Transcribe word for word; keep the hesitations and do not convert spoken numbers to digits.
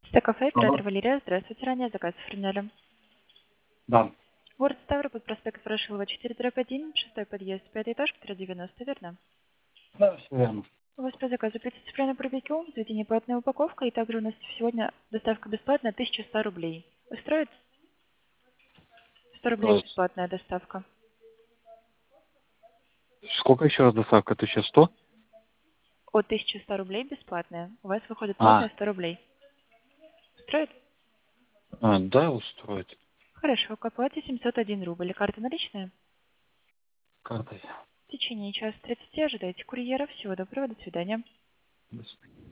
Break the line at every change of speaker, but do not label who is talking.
Стекафе, оператор
Алло.
Валерия. Здравствуйте, ранее заказ оформляли.
Да.
Город Ставрополь, проспект Ворошилова, четыре дробь один, шестой подъезд, пятый этаж, квартира девяносто, верно?
Да, все верно.
У вас по заказу прицеплена барбекю, заведение платная упаковка, и также у нас сегодня доставка бесплатная, тысяча сто рублей. Устроит? сто рублей
А,
бесплатная доставка.
Сколько еще раз доставка? Тысяча сто?
От тысячи ста рублей бесплатная. У вас выходит
А,
платная сто рублей. Устроит?
а, да, устроит.
Хорошо, к оплате семьсот один рубль. Карта наличная?
Картой.
В течение часа тридцати ожидайте курьера. Всего доброго, до свидания.
До свидания.